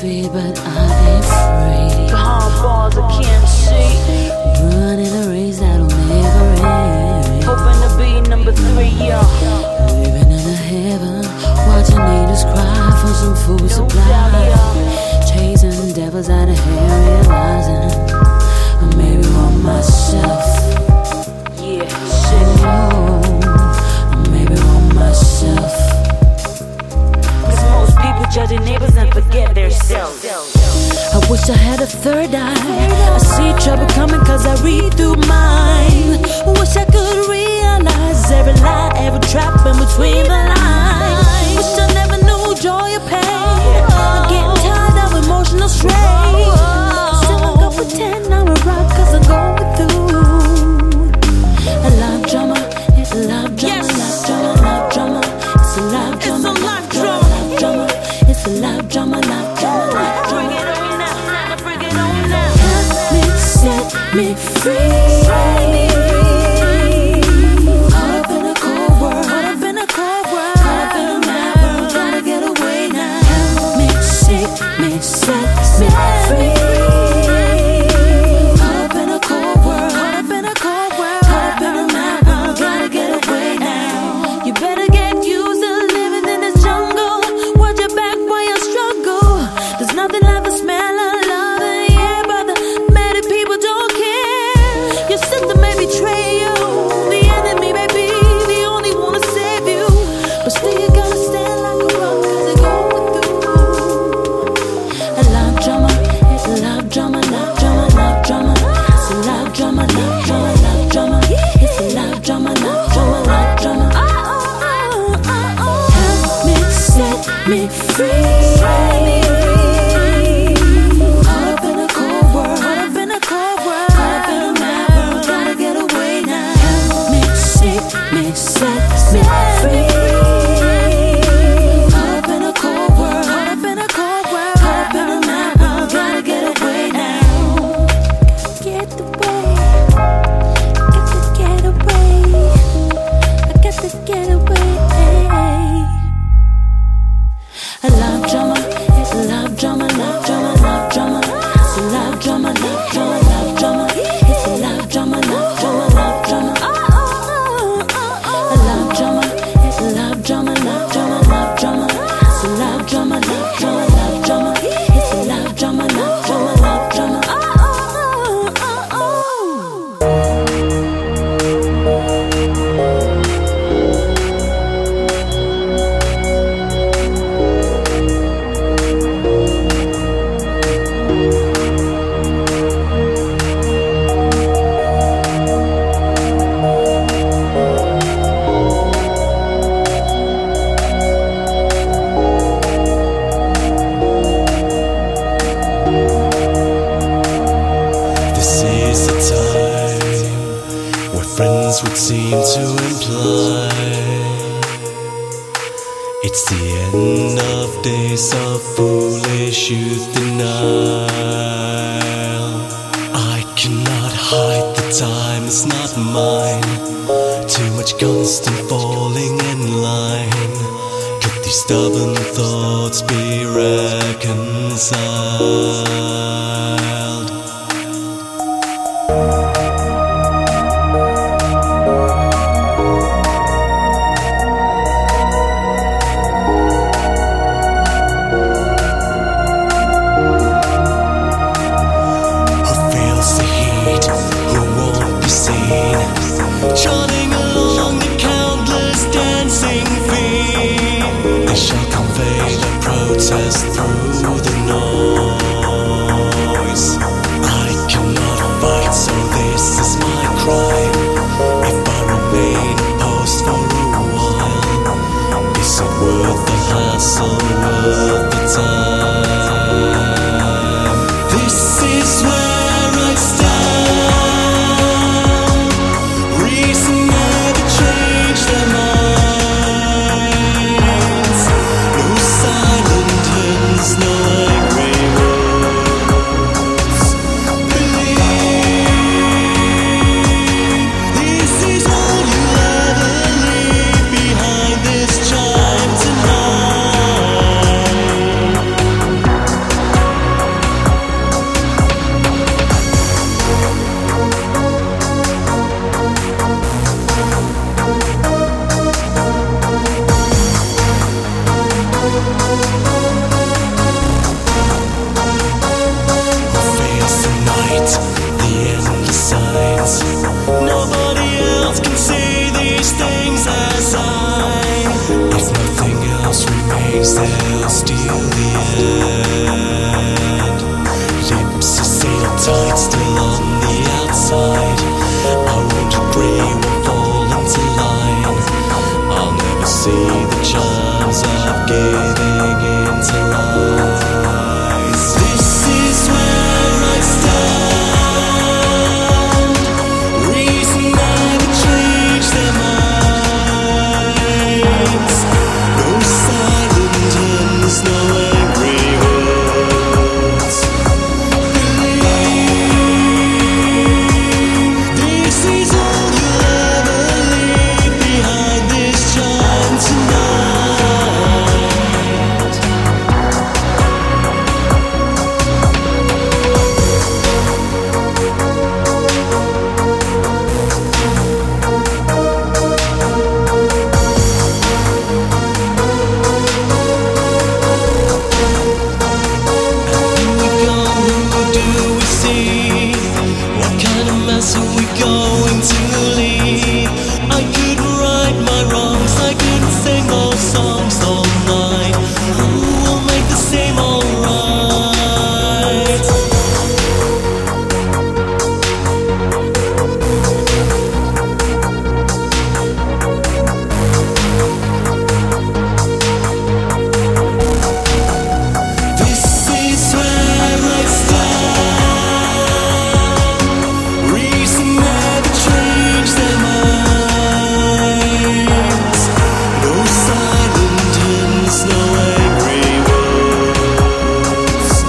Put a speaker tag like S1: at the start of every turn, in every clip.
S1: feet, but I ain't free.
S2: Behind bars I can't see.
S1: Running a race that'll never end.
S2: Hoping to be number 3, yeah.
S1: Living in a heaven, watching angels cry for some food supply. Chasing devils out of here, realizing I maybe want myself.
S2: Yeah, shit.
S1: I maybe want myself.
S2: Cause most people judge their neighbors and forget their selves.
S1: I wish I had a third eye. I see trouble coming cause I read through mine. Wish I could realize every lie, every trap in between the lines. Wish I never knew joy or pain. I'm getting tired of emotional strain. So I go pretend I'm a rock cause I'm going through a life drama. It's a life drama, life drama, life drama. It's a life drama, life drama, life drama. It's a life drama, life drama, life drama. Set me free. Caught up in a cold world, caught up in a cold world, caught up in a mad world, gotta get away now. Help me, set me free. Caught up in a cold world, caught up in a cold world, caught up in a mad world, gotta get away now. You better get used to living in this jungle. Watch your back while you struggle. There's nothing like the smell of love in the air, brother. Many people don't care. Your sister may betray you. The enemy may be the only one to save you. But still you gotta stand like a rock cause you're going through a life drama. It's a life drama, life drama, life drama. It's a life drama, life drama, life drama. It's a life drama, life drama, life drama. Help me, set me free. Set me free. Caught up in a cold world, caught up in a cold world, caught up in a mad world, gotta get away now. Get away, got to get away. I got to get away. A life drama, it's a life drama, life drama, life drama. It's a life drama, life drama, life drama. It's a life drama, life drama, life drama. Love drama, love drama, love drama. It's a love drama, love drama, love drama. It's a love drama, love drama, love drama.
S3: Friends would seem to imply it's the end of days of foolish youth denial. I cannot hide the time, it's not mine. Too much constant falling in line. Could these stubborn thoughts be reconciled? Charting along the countless dancing feet, they shall convey their protest through the noise. I cannot fight, so this is my crime. If I remain opposed for a while, is it worth the hassle, worth the time? This is where I stand. ways they'll steal the end. Lips are sealed tight, still on the outside. I won't agree, we'll fall into line. I'll never see the charms of giving into lies. This is where I stand. Reason never changed their minds. No silent hymns, no angry words. Believe this is all you'll ever leave behind this giant tonight. Who do we see? What kind of mess are we going to leave? I could right my wrongs, I could sing old songs all night. Who will make the same alright? This is where I stand. Reason never changed their minds. No silent hymns, no angry words.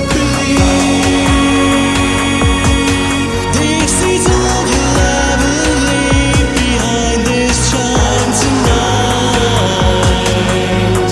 S3: Believe this is all you'll ever leave behind this time tonight.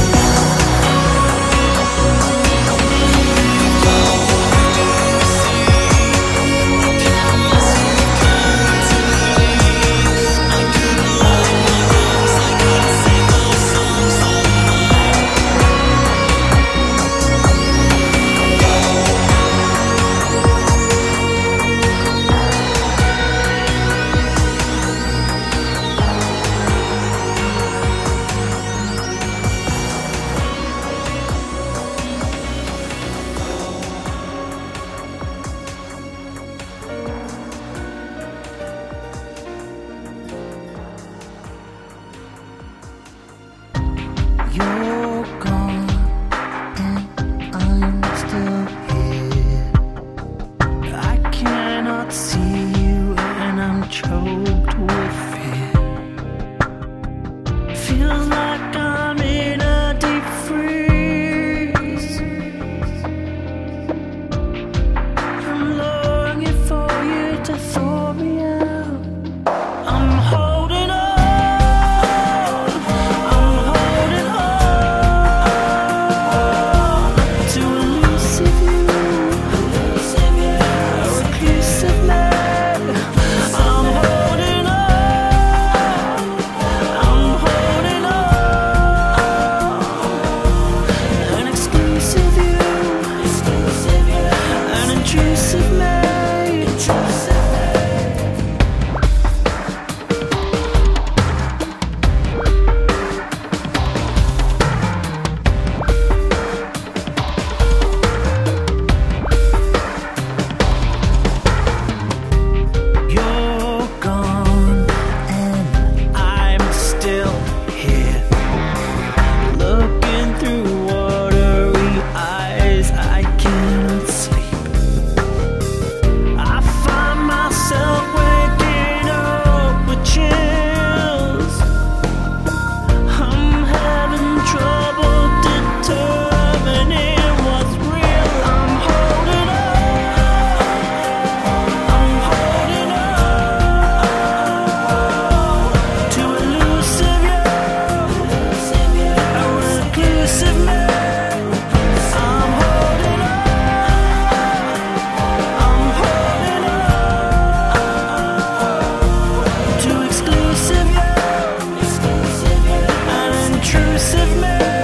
S1: You're gone and I'm still here. I cannot see you and I'm choked with fear. Feels like I'm in a deep freeze. I'm longing for you to thaw me out. I'm holding on. I'm holding on to elusive you, a reclusive man. I'm holding on. I'm holding on. An exclusive you, an intrusive man. You're gone and I'm still here. Looking through watery eyes, I cannot sleep. I find myself waking up with chills. I'm having trouble determining what's real. I'm holding on. I'm holding on to elusive you, a reclusive man. I'm holding on. I'm holding on to exclusive you, an intrusive man.